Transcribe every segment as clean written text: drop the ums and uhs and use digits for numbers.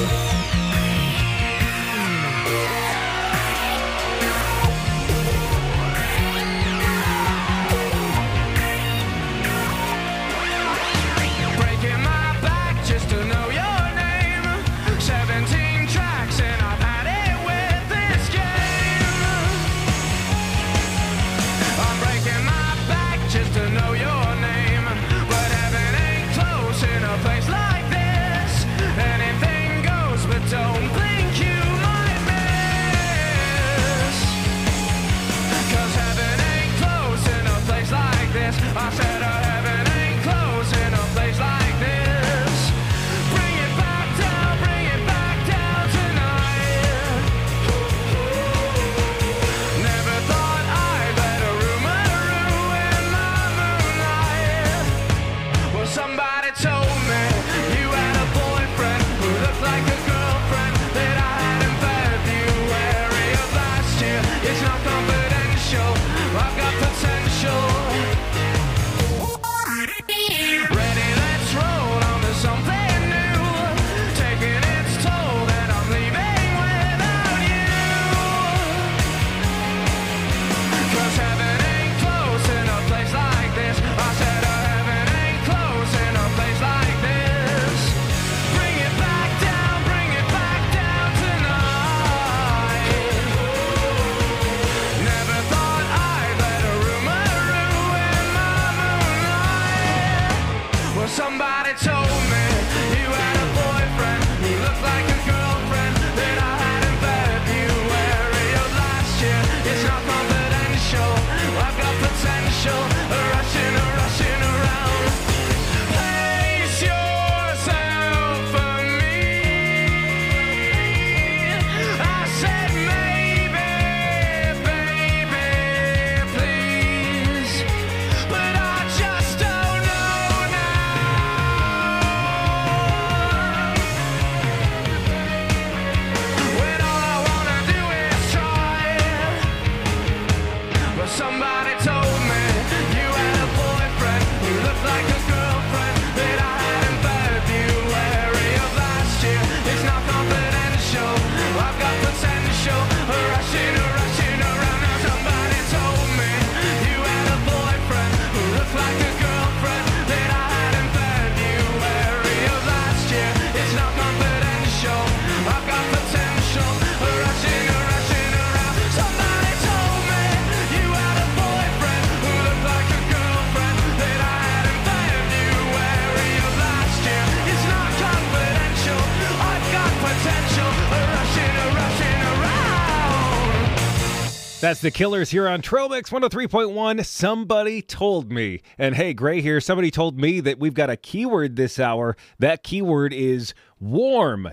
That's the Killers here on Trail Mix 103.1. Somebody told me. And hey, Gray here. Somebody told me that we've got a keyword this hour. That keyword is warm.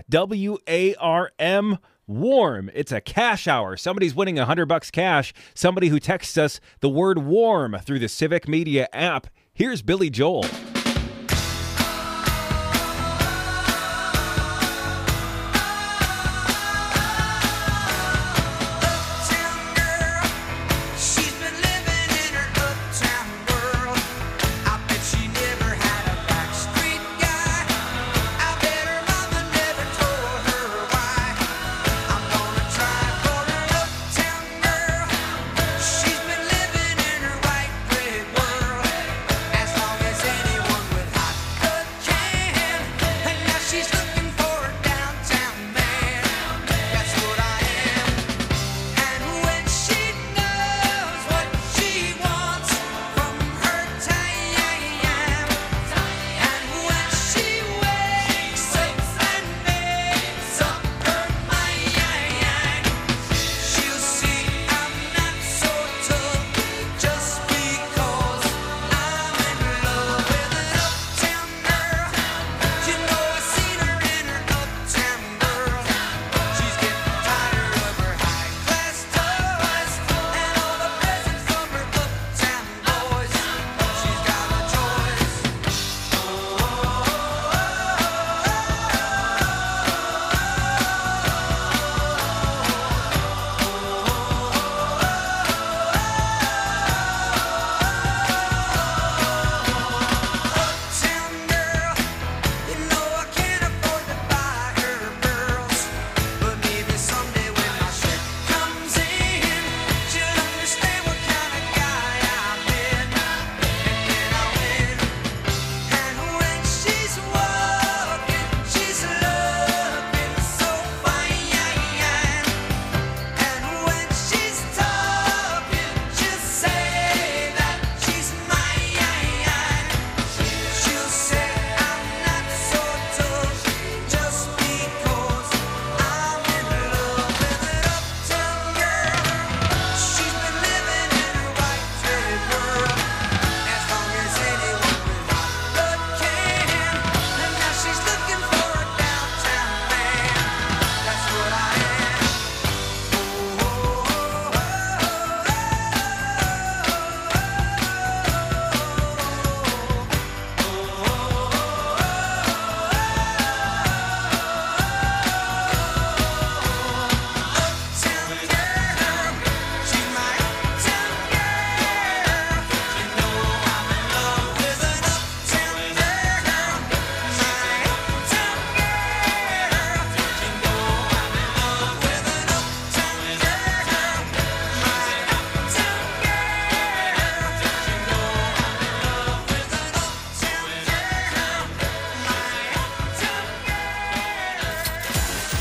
W-A-R-M. Warm. It's a cash hour. Somebody's winning $100 cash. Somebody who texts us the word warm through the Civic Media app. Here's Billy Joel. She's been living in her white bread world as long as anyone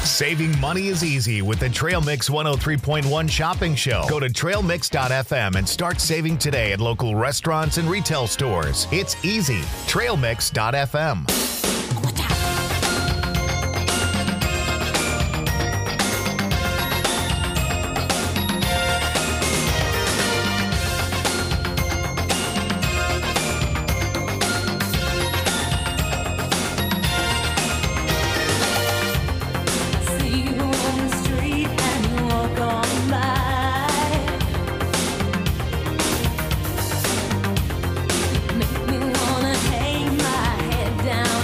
Saving money is easy with the Trail Mix 103.1 shopping show. Go to trailmix.fm and start saving today at local restaurants and retail stores. It's easy. Trailmix.fm. Make me wanna hang my head down.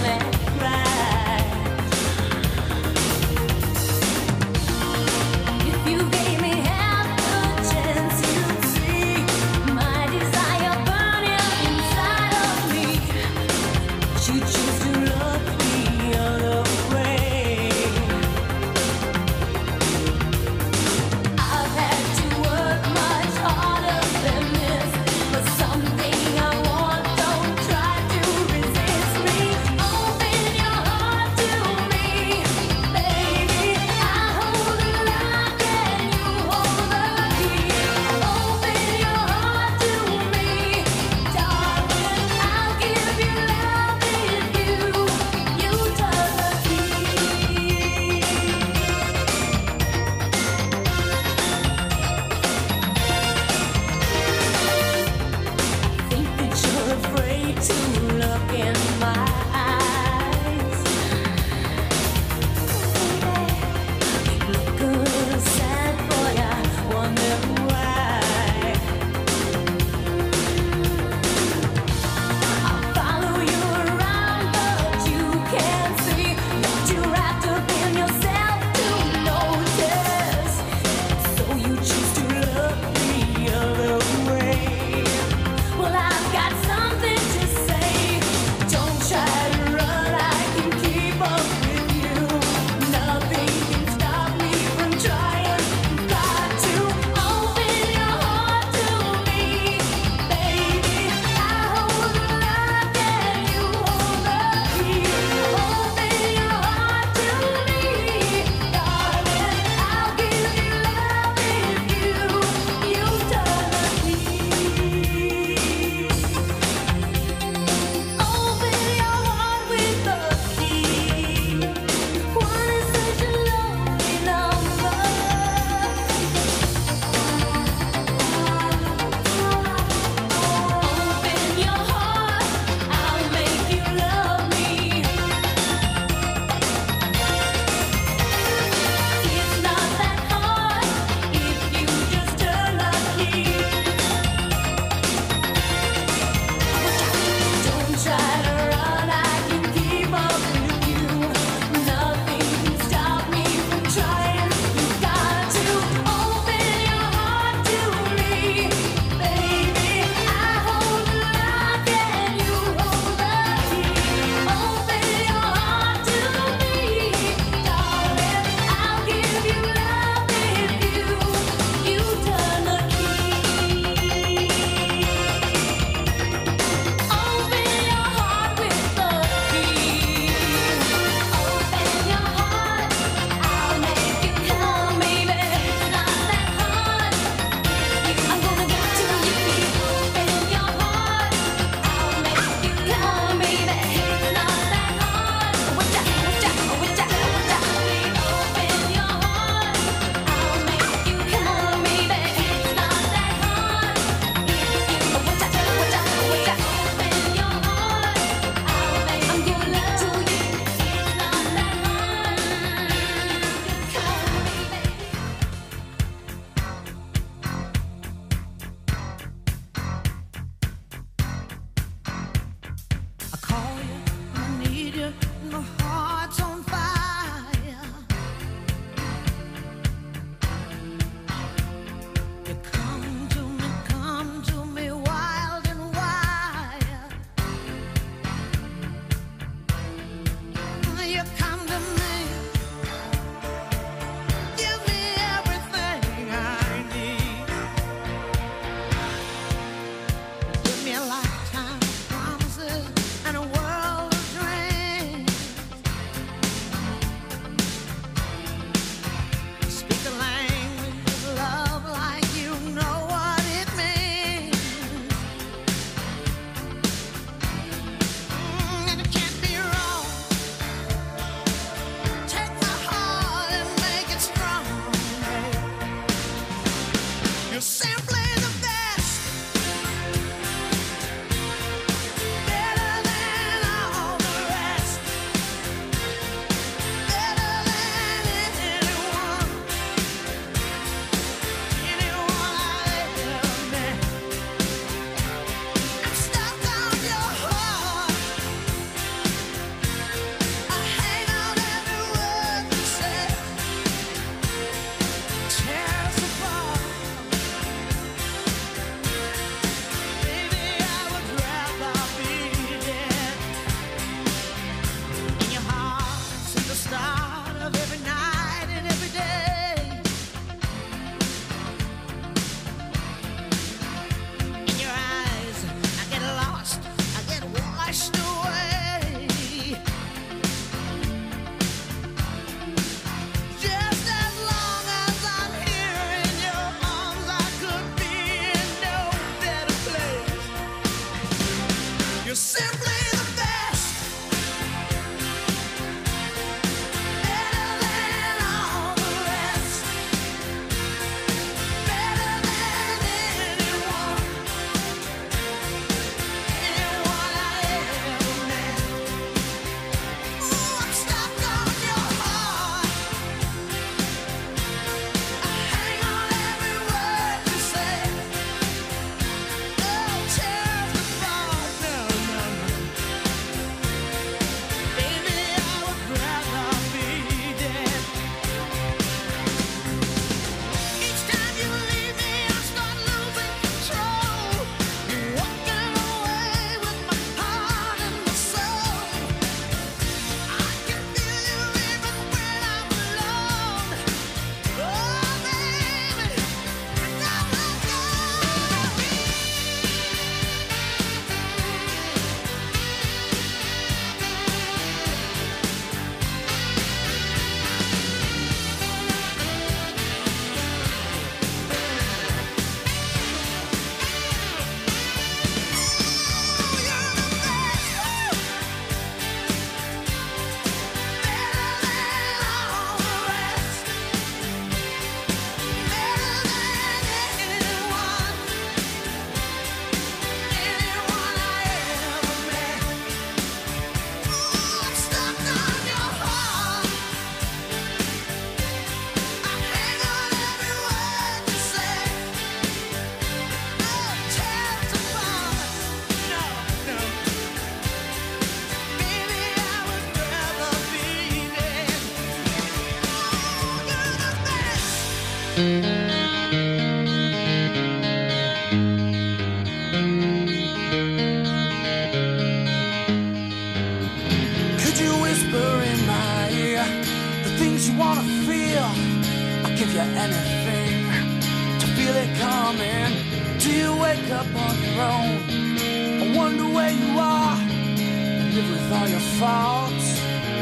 Could you whisper in my ear the things you wanna feel? I'll give you anything to feel it coming. Do you wake up on your own? I wonder where you are and live with all your faults.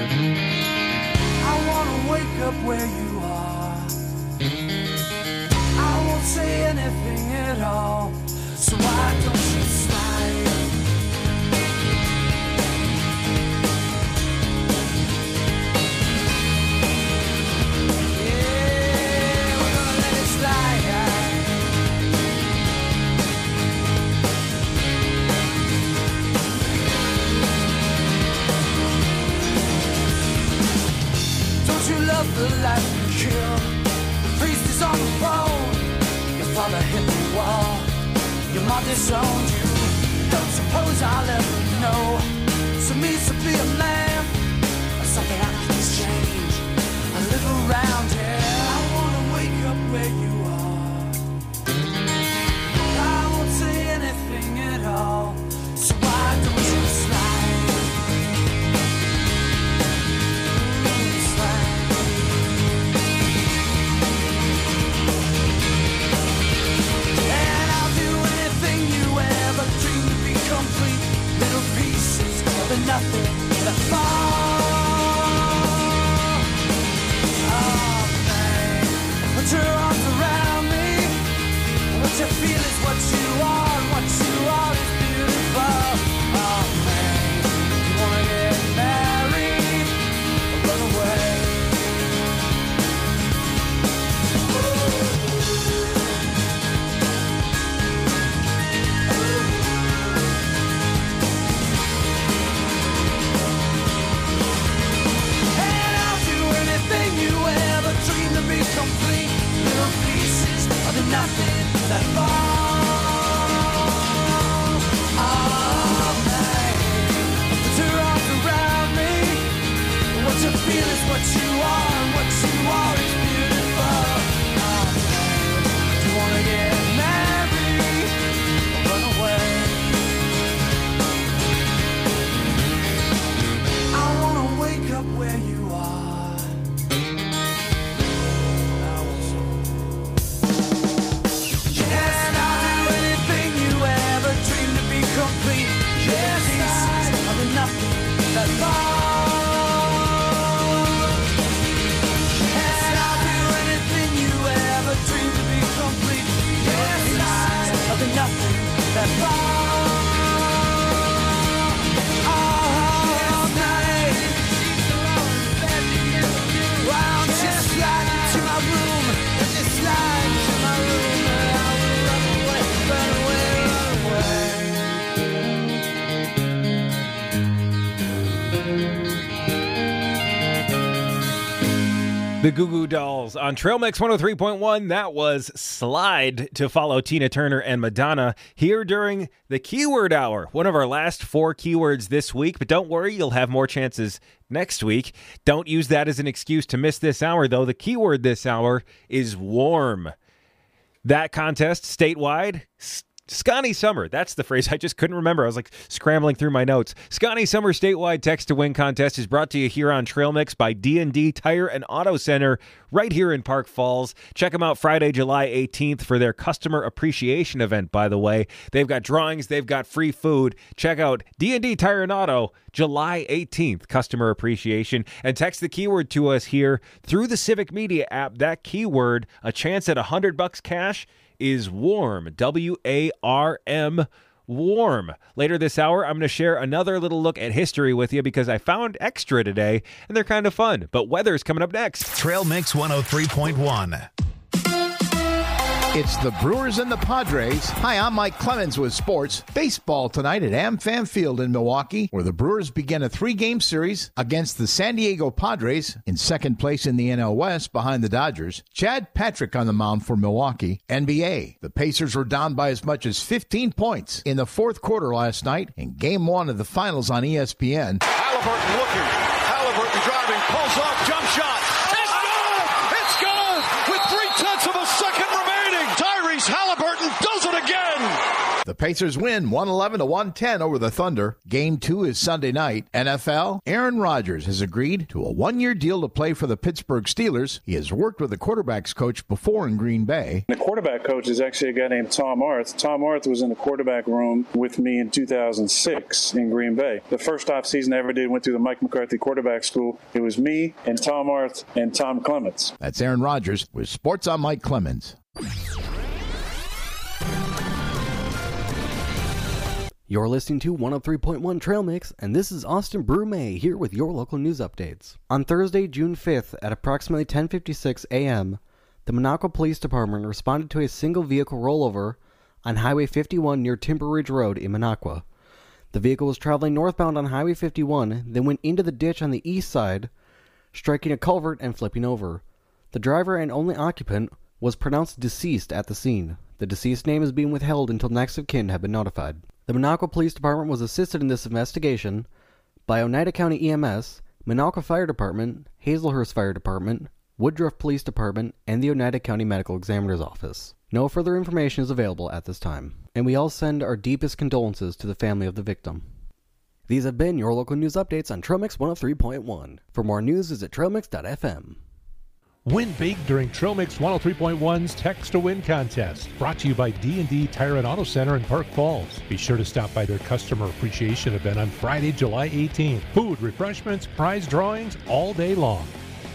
I wanna wake up where you are. I won't say anything at all, so why don't you slide? Yeah, we're gonna let it slide. Don't you love the life you kill? The priest is on the phone. Your father hit the wall. Your mom disowned you. Don't suppose I'll ever know. So means to be a man, or something I can exchange. I live around here. I wanna wake up where you are. I won't say anything at all. So why don't you slide? Slide. And I'll do anything you ever dreamed to be complete. Little pieces of the nothing that fall. Oh man, put your arms around me. What you feel is what you are, and what you are is beautiful. Oh man, you wanna get married or run away? And I'll do anything you ever dreamed to be complete. Little pieces of the nothing that fall. Oh man, put your arms around me. What you feel is what you are, and what you are is beautiful. Oh man, do you wanna get married or run away? I wanna wake up where you are. Yes, I'll do anything you ever dreamed to be complete. Yes, pieces of the nothing that fall. Yes, I'll do anything you ever dreamed to be complete. Yes, pieces of the nothing that fall. Oh, night. Why don't you slide into my room? Just slide into my room, and I will run away, run away, run away. The Goo Goo Dolls on Trail Mix 103.1. That was Slide to follow Tina Turner and Madonna here during the Keyword Hour. One of our last 4 keywords this week, but don't worry, you'll have more chances next week. Don't use that as an excuse to miss this hour, though. The keyword this hour is warm. That contest statewide, Scotty Summer. That's the phrase I just couldn't remember. I was like scrambling through my notes. Scotty Summer statewide text to win contest is brought to you here on Trail Mix by D&D Tire and Auto Center right here in Park Falls. Check them out Friday, July 18th for their customer appreciation event, by the way. They've got drawings. They've got free food. Check out D&D Tire and Auto July 18th, customer appreciation. And text the keyword to us here through the Civic Media app. That keyword, a chance at $100 cash, is warm. W-A-R-M, warm. Later this hour, I'm going to share another little look at history with you because I found extra today, and they're kind of fun. But weather's coming up next. Trail Mix 103.1. It's the Brewers and the Padres. Hi, I'm Mike Clemens with sports. Baseball tonight at AmFam Field in Milwaukee, where the Brewers begin a 3-game series against the San Diego Padres in second place in the NL West behind the Dodgers. Chad Patrick on the mound for Milwaukee. NBA. The Pacers were down by as much as 15 points in the fourth quarter last night in Game 1 of the finals on ESPN. Halliburton looking. Halliburton driving. Pulls off. Jump shot. It's good! It's good! With 0.3 Pacers win 111-110 over the Thunder. Game 2 is Sunday night. NFL, Aaron Rodgers has agreed to a one-year deal to play for the Pittsburgh Steelers. He has worked with the quarterbacks coach before in Green Bay. The quarterback coach is actually a guy named Tom Arth. Tom Arth was in the quarterback room with me in 2006 in Green Bay. The first off season I ever did went through the Mike McCarthy quarterback school. It was me and Tom Arth and Tom Clements. That's Aaron Rodgers with Sports on Mike Clemens. You're listening to 103.1 Trail Mix, and this is Austin Brumé here with your local news updates. On Thursday, June 5th at approximately 10:56 a.m., the Minocqua Police Department responded to a single vehicle rollover on Highway 51 near Timber Ridge Road in Minocqua. The vehicle was traveling northbound on Highway 51, then went into the ditch on the east side, striking a culvert and flipping over. The driver and only occupant was pronounced deceased at the scene. The deceased name is being withheld until next of kin have been notified. The Minocqua Police Department was assisted in this investigation by Oneida County EMS, Minocqua Fire Department, Hazelhurst Fire Department, Woodruff Police Department, and the Oneida County Medical Examiner's Office. No further information is available at this time, and we all send our deepest condolences to the family of the victim. These have been your local news updates on Trail Mix 103.1. For more news, visit trailmix.fm. Win big during Trail Mix 103.1's Text to Win contest. Brought to you by D&D Tire and Auto Center in Park Falls. Be sure to stop by their customer appreciation event on Friday, July 18th. Food, refreshments, prize drawings all day long.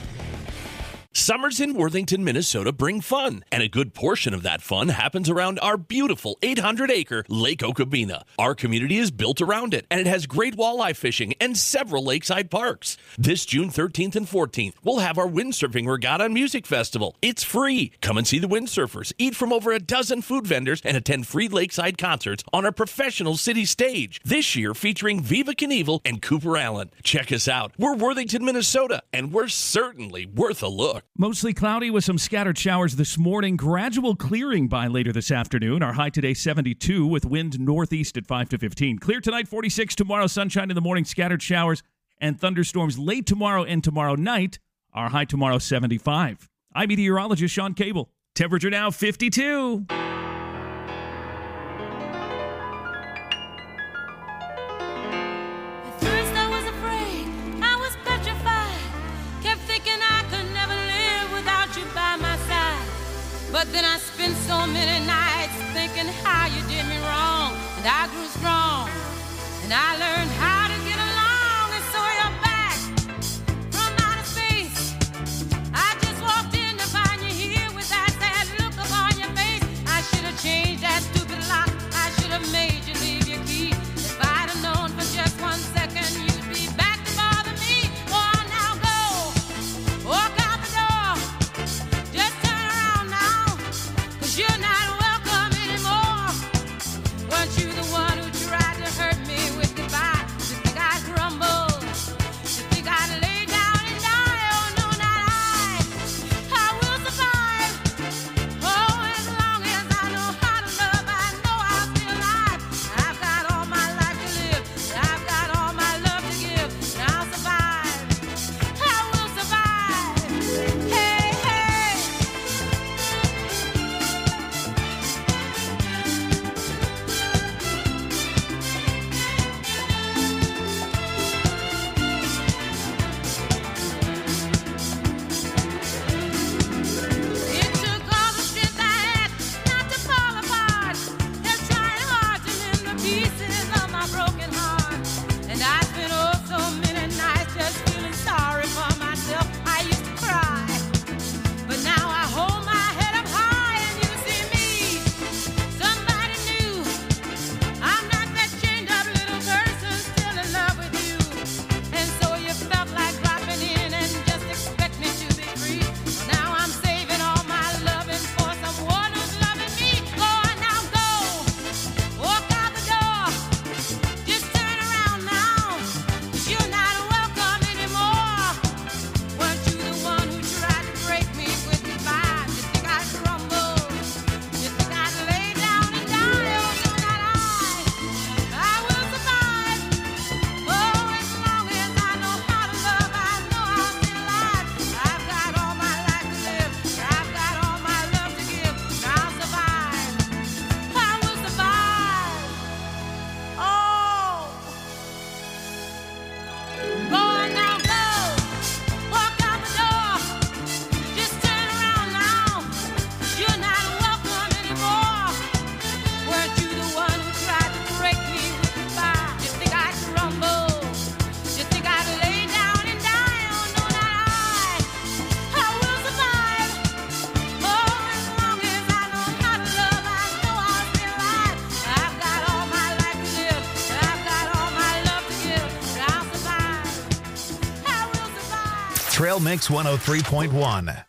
Summers in Worthington, Minnesota bring fun, and a good portion of that fun happens around our beautiful 800-acre Lake Okabena. Our community is built around it, and it has great walleye fishing and several lakeside parks. This June 13th and 14th, we'll have our windsurfing regatta and music festival. It's free. Come and see the windsurfers, eat from over a dozen food vendors, and attend free lakeside concerts on our professional city stage. This year featuring Viva Knievel and Cooper Allen. Check us out. We're Worthington, Minnesota, and we're certainly worth a look. Mostly cloudy with some scattered showers this morning. Gradual clearing by later this afternoon. Our high today 72 with wind northeast at 5 to 15. Clear tonight 46. Tomorrow sunshine in the morning, scattered showers and thunderstorms late tomorrow and tomorrow night. Our high tomorrow 75. I'm meteorologist Sean Cable. Temperature now 52. But then I spent so many nights thinking how you did me wrong. And I grew strong, and I learned how to get along. And so you're back from outer space. I just walked in to find you here with that sad look upon your face. I should have changed that stupid lock. I should have made you leave your key. If I'd have known for just 1 second you'd be back to bother me. Oh, now go, walk out the door. Just turn around now. You're not welcome anymore. Weren't you the one who tried to hurt me with goodbye? Trail Mix 103.1.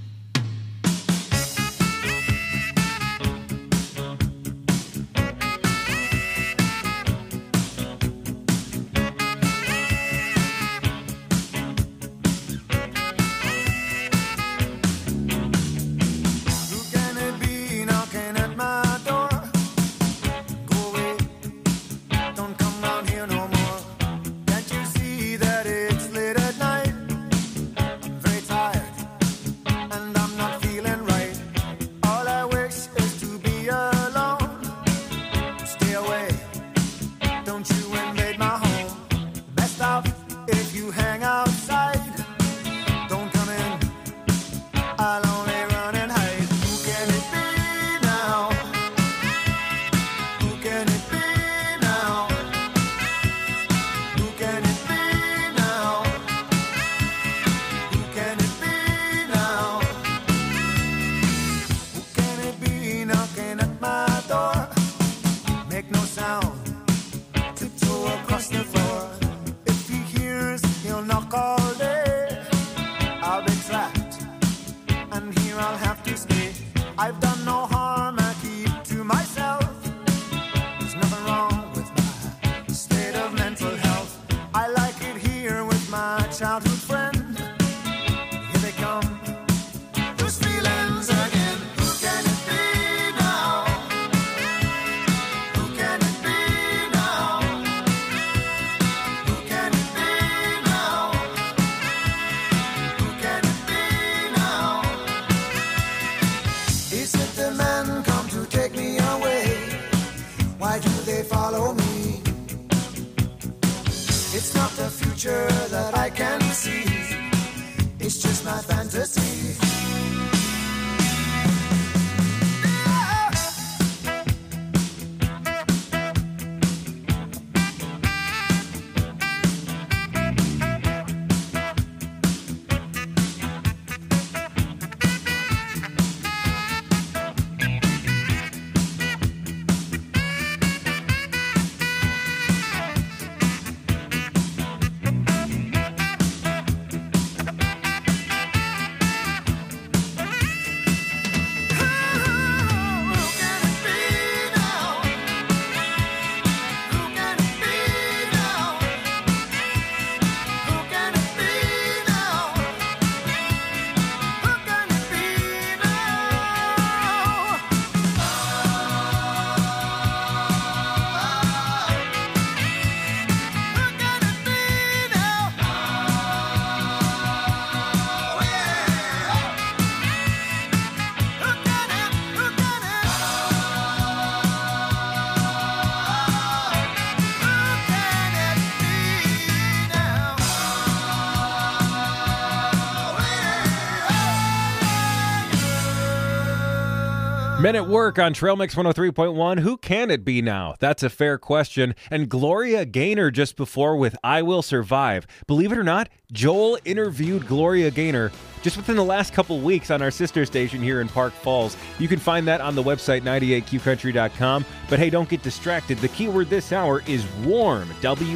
Men at Work on Trail Mix 103.1. Who can it be now? That's a fair question. And Gloria Gaynor just before with I Will Survive. Believe it or not, Joel interviewed Gloria Gaynor just within the last couple weeks on our sister station here in Park Falls. You can find that on the website 98qcountry.com. But hey, don't get distracted. The keyword this hour is warm,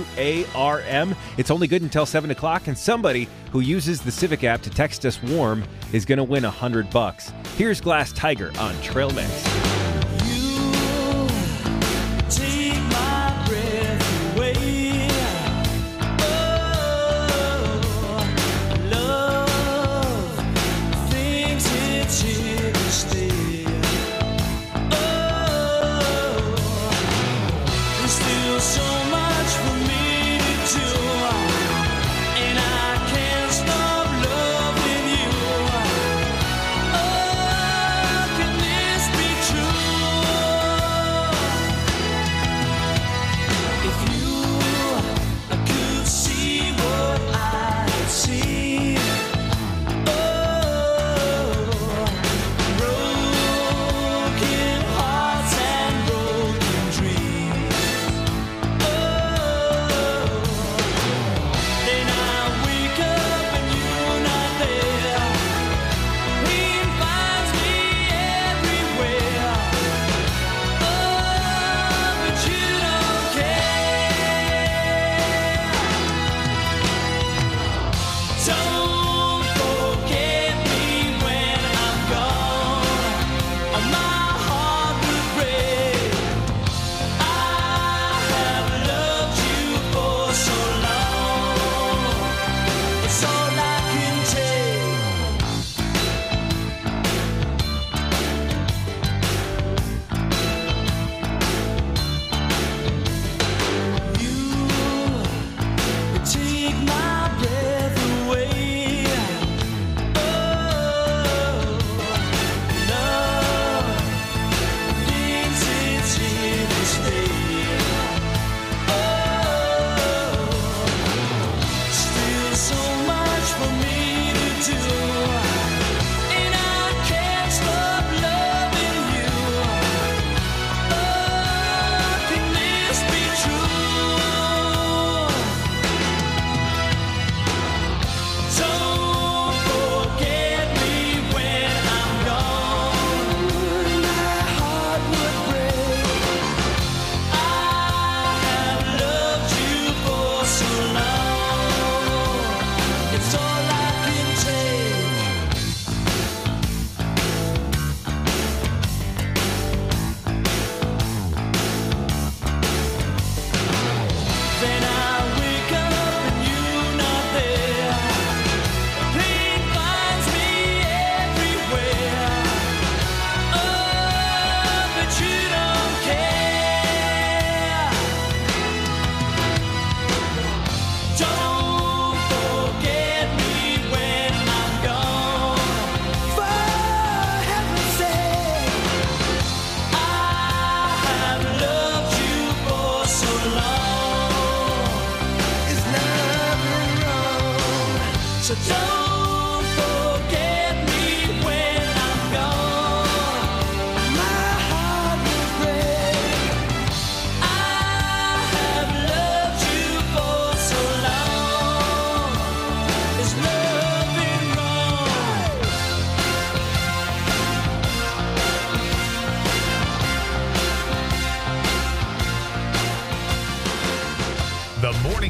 W-A-R-M. It's only good until 7 o'clock, and somebody who uses the Civic app to text us warm is going to win $100. Here's Glass Tiger on Trail Mix. Take my breath away. Oh, love, things it's here to stay. Oh, there's still so much for me to do, and I can't stop loving you. Oh, can this be true?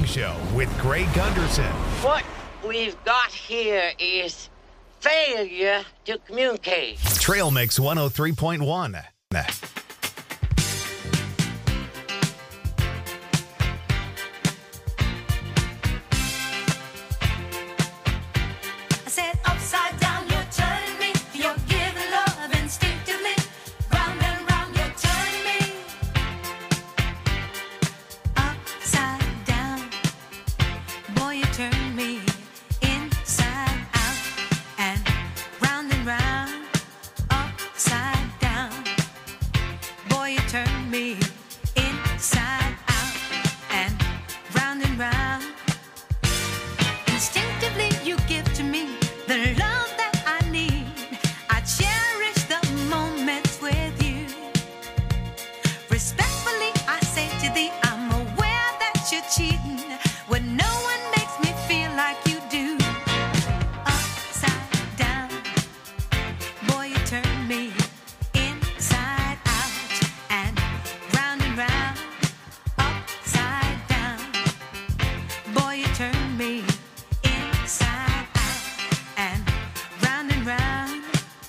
Show with Greg Gunderson. What we've got here is failure to communicate. Trail Mix 103.1. I said upside down, you're turning me. You're giving love instinctively. Round and round, you're turning me. Upside down, boy, you turn me inside out. And round, upside down, boy, you turn me inside out. And round, instinctively you give to me the love that I need. I cherish the moments with you. Respectfully, I say to thee, I'm aware that you're cheating when no one makes me feel like you do. Upside down, boy, you turn me inside out. And round, upside down, boy, you turn me inside out. And round,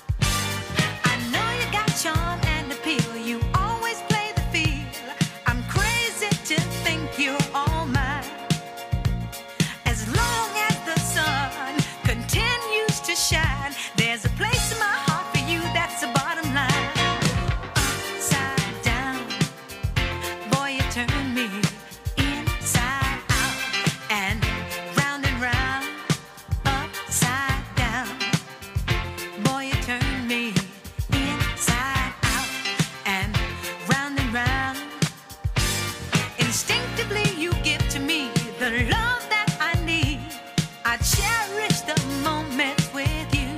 I know you got charm and appeal. You always play the field. I'm crazy to think you're all mine. As long as the sun continues to shine, there's a place in my heart for you. That's the bottom line. Upside down, boy, you turn me inside out. And round, upside down, boy, you turn me inside out. And round, instinctively you give to me the love that I need. I cherish the moments with you.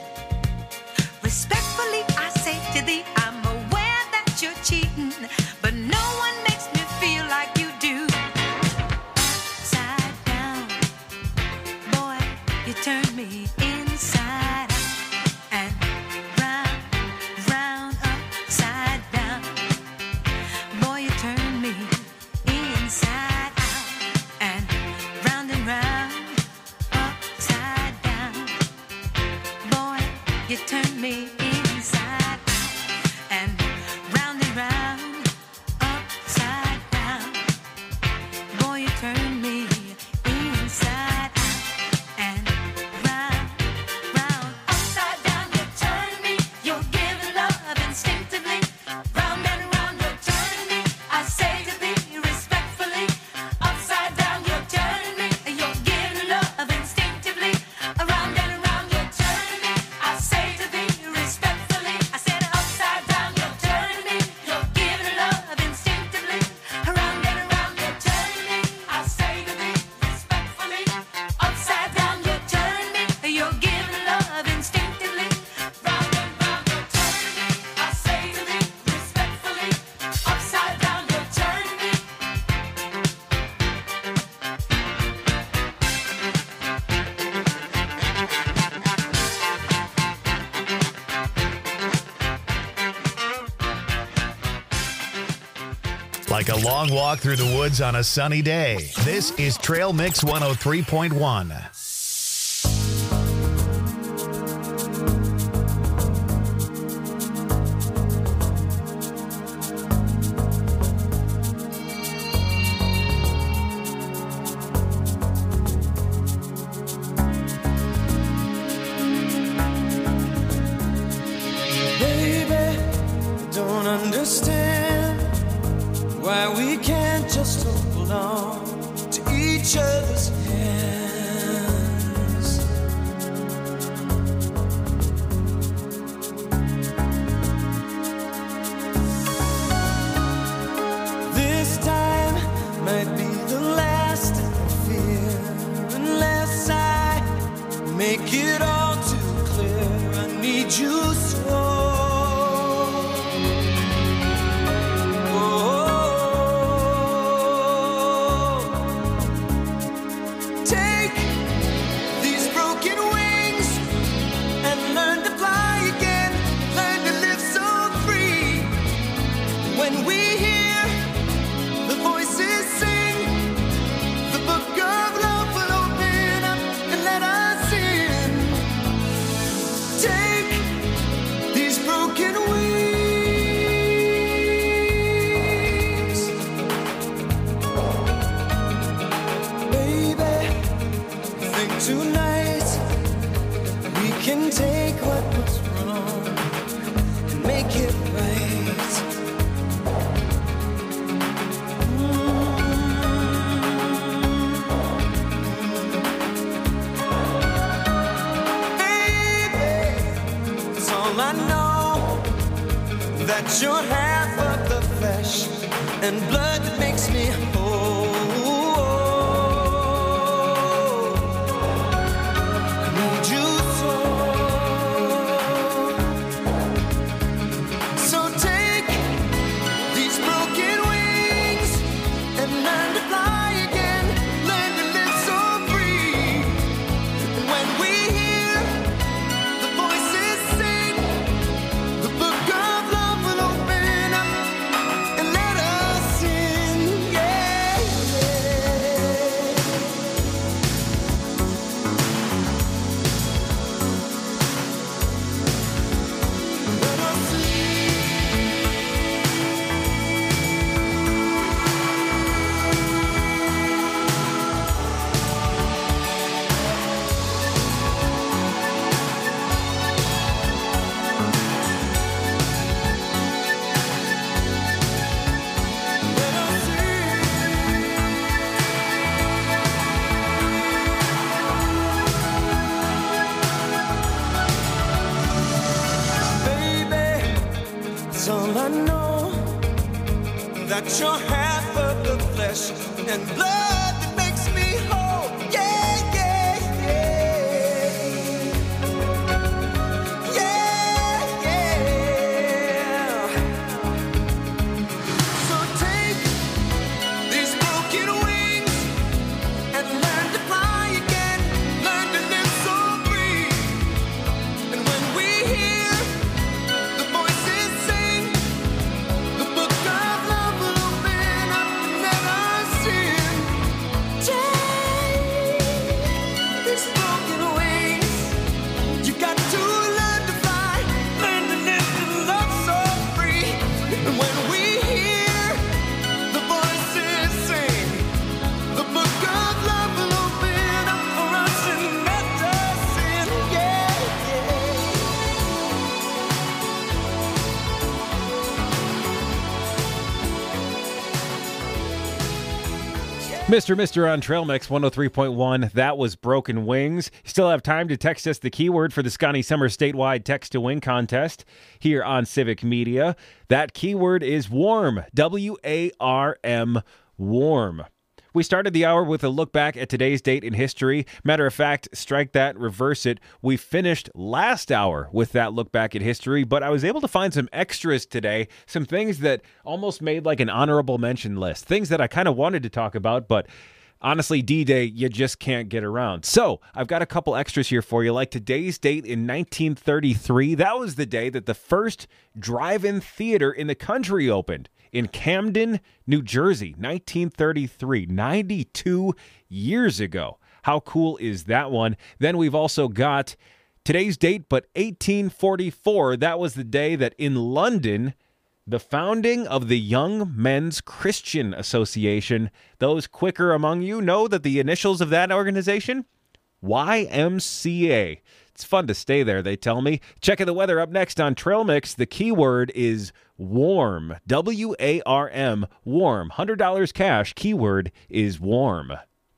Respectfully, I say to thee, I'm aware that you're cheating, but no one makes me feel like you do. Upside down, boy, you turn me inside out. And round, upside down, boy, you turn me inside out. And round, upside down, boy, you turn me inside out. And round, upside down, boy, you turn me inside out. And round, upside down, you turn me. You're giving love instinctively. Round and round, you're turning me. I say to thee respectfully. Upside down, you're turning me. You're giving love instinctively. Around and around, you're turning me. I say to thee respectfully. I said upside down, you're turning me. You're giving love instinctively. Around and around, you're turning me. I say to thee respectfully. Upside down, you're turning me. You're giving love instinctively. Round and round, you're turning me. I say to thee respectfully. Upside down, you're turning me. Like a long walk through the woods on a sunny day. This is Trail Mix 103.1. Baby, don't understand why we can't just hold on to each other's hands. This time might be the last I fear, unless I make it all too clear. I need you so. Take these broken wings and learn to fly again. Learn to live so free. When we hear the voices sing, the book can take what was wrong and make it right. Baby, it's all I know, that you're half of the flesh and blood that makes me whole. You're half of the flesh and blood that makes me whole. Yeah, yeah, yeah. Yeah, yeah. So take these broken wings and learn to fly again. Learn to live so free. And when we hear the voices sing the book of love, Mr. on Trail Mix 103.1. That was Broken Wings. You still have time to text us the keyword for the Scotty Summer statewide Text to Win contest here on Civic Media. That keyword is warm. WARM, warm. We started the hour with a look back at today's date in history. Matter of fact, strike that, reverse it. We finished last hour with that look back at history, but I was able to find some extras today, some things that almost made like an honorable mention list, things that I kind of wanted to talk about, but honestly, D-Day, you just can't get around. So I've got a couple extras here for you, like today's date in 1933. That was the day that the first drive-in theater in the country opened in Camden, New Jersey, 1933, 92 years ago. How cool is that one? Then we've also got today's date, but 1844. That was the day that in London, the founding of the Young Men's Christian Association. Those quicker among you know that the initials of that organization? YMCA. It's fun to stay there, they tell me. Checking the weather up next on Trail Mix. The keyword is warm. WARM, warm. $100 cash. Keyword is warm.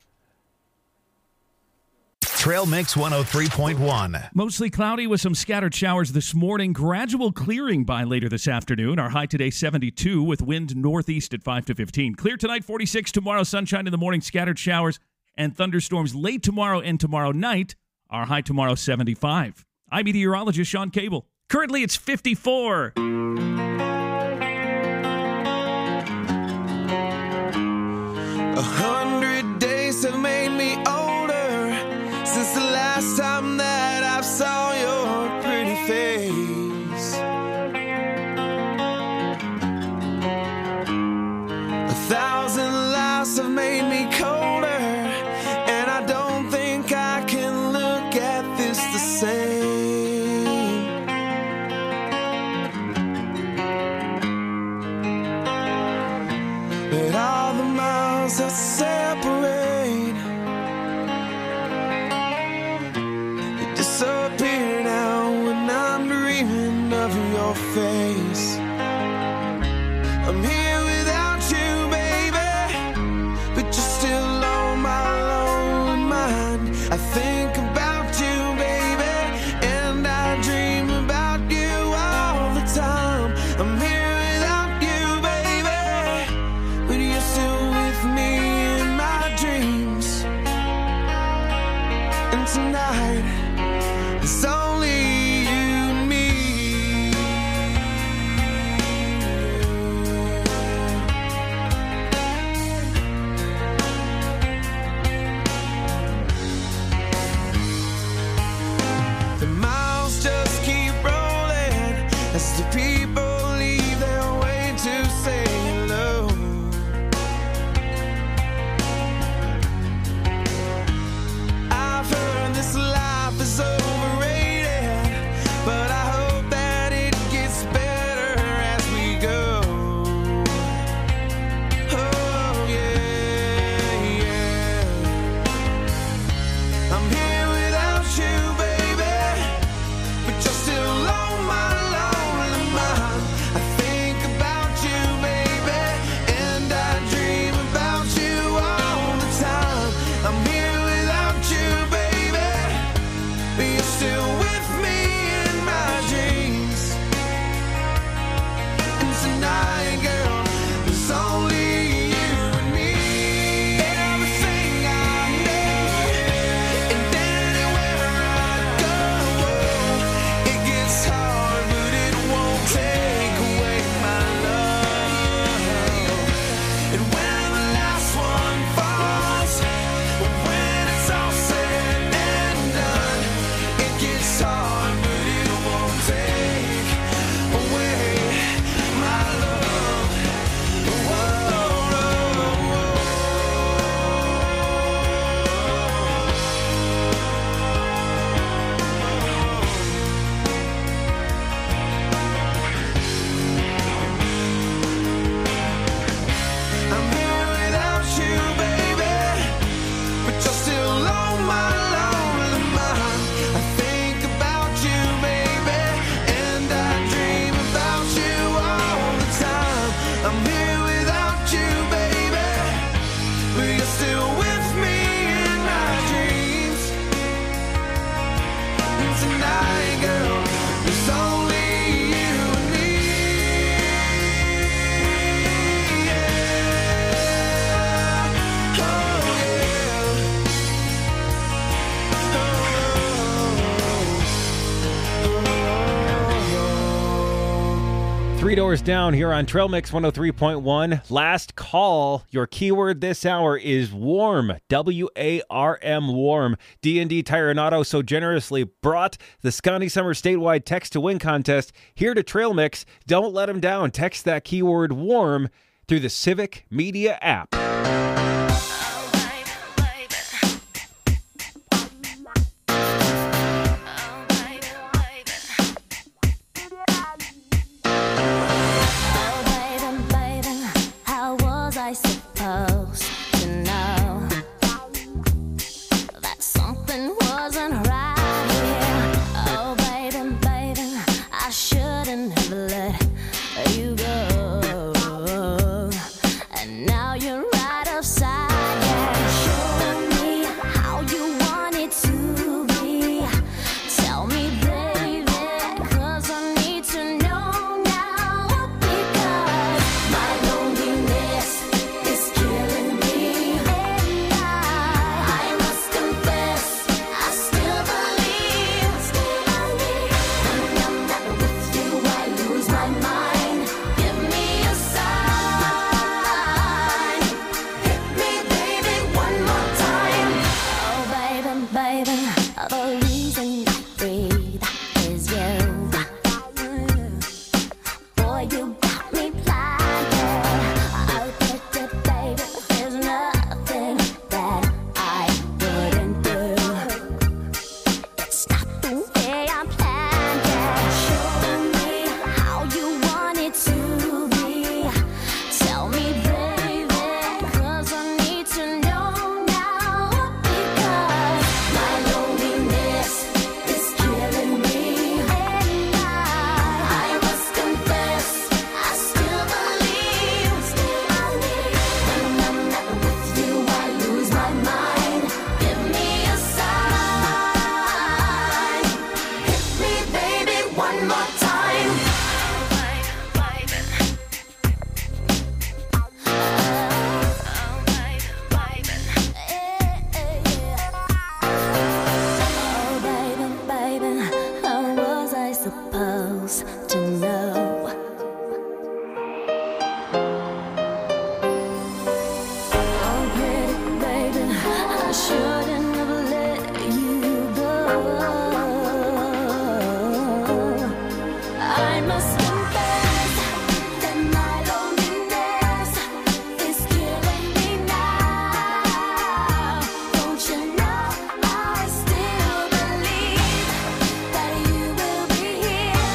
Trail Mix 103.1. Mostly cloudy with some scattered showers this morning. Gradual clearing by later this afternoon. Our high today 72 with wind northeast at 5 to 15. Clear tonight 46 tomorrow. Sunshine in the morning. Scattered showers and thunderstorms late tomorrow and tomorrow night. Our high tomorrow 75. I'm meteorologist Sean Cable. Currently it's 54. 100 days have made me older since the last time that I saw your pretty face. 1,000 lives have made me colder, and I don't think I can look at this the same. dreaming of your face. I'm here without you, baby, but you're still on my lonely mind. I think about you, baby, and I dream about you all the time. I'm here without you, baby, but you're still with me in my dreams. And tonight, it's only you and me. The miles just keep rolling as the people leave their way to say hello. I've heard this life is overrated, but I hope that it gets better as we go. Oh yeah, yeah. I'm here without you, baby, but you're still on my lonely mind. I think about you, baby, and I dream about you all the time. I'm here without you, baby, but you're still with me in my dreams. And tonight, girl, there's only you and me. Everything I need, and anywhere I go, it gets hard, but it won't take away my love. And when the last one falls, when it's all said and done, it gets hard, but it won't take away my love. Whoa, I'm here without you, baby, but you're still on my lonely mind. I think about you, baby, and I dream about you all the time. I'm here without you, baby, but you're still with me in my dreams. And tonight, girl, there's only you and me. Three Doors Down here on Trail Mix 103.1. Last call. Your keyword this hour is warm. W-A-R-M, warm. D&D Tire and Auto so generously brought the Scotty Summer statewide text to win contest here to Trail Mix. Don't let them down. Text that keyword warm through the Civic Media app. How was I supposed to know that something wasn't right here? Oh, baby, I shouldn't have let you go. And now you're right upside one more time. Oh, baby, baby, how was I supposed to know? Oh, pretty baby, I shouldn't have let you go. I must confess that my loneliness is killing me now. Don't you know I still believe that you will be here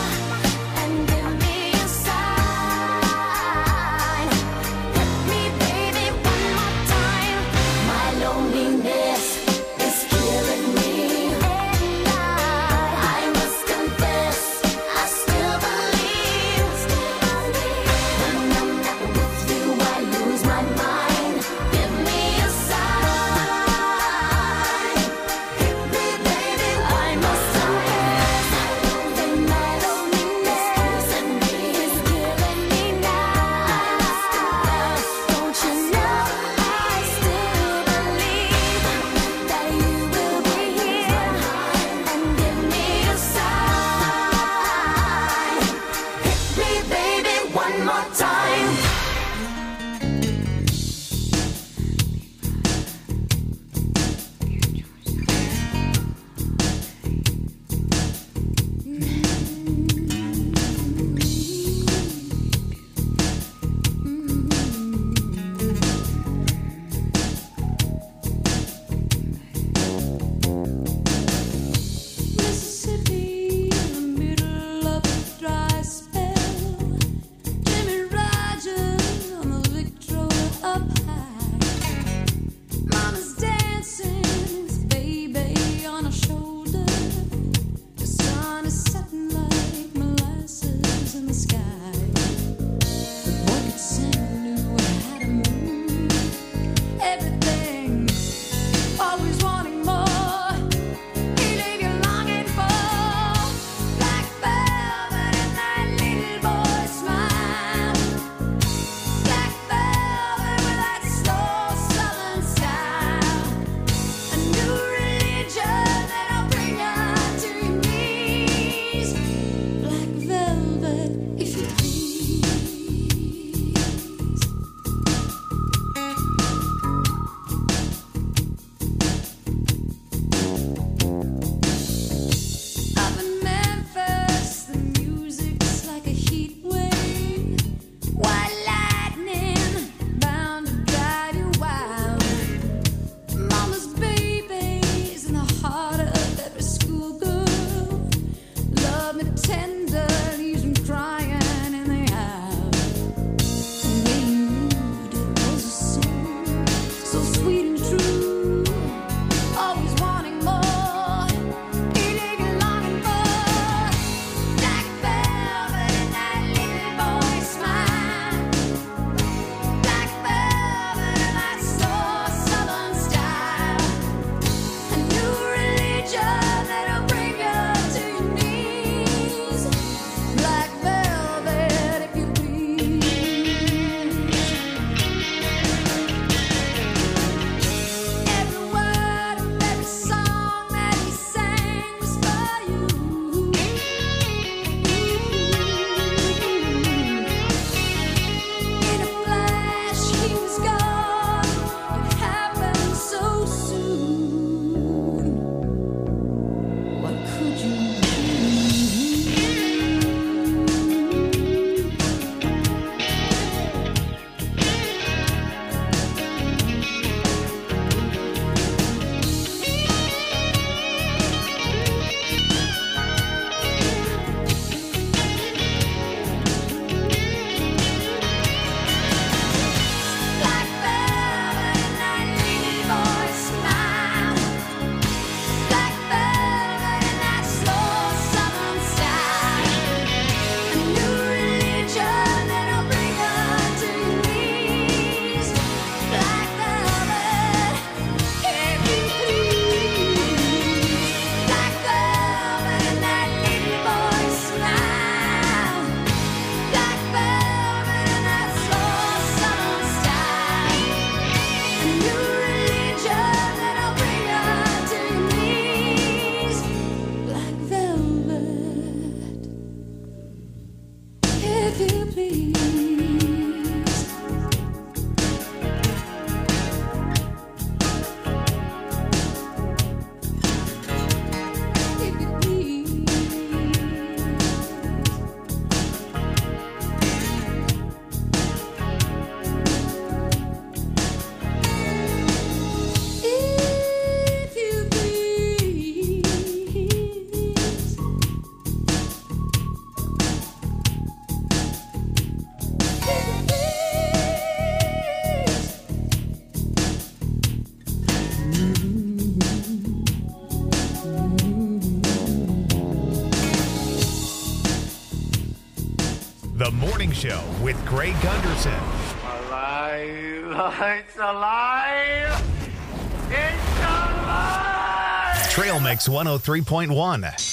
The Morning Show with Greg Gunderson. Alive! It's alive! It's alive! Trail Mix 103.1.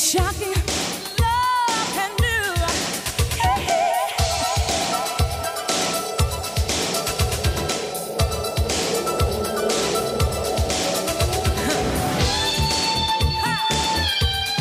shocking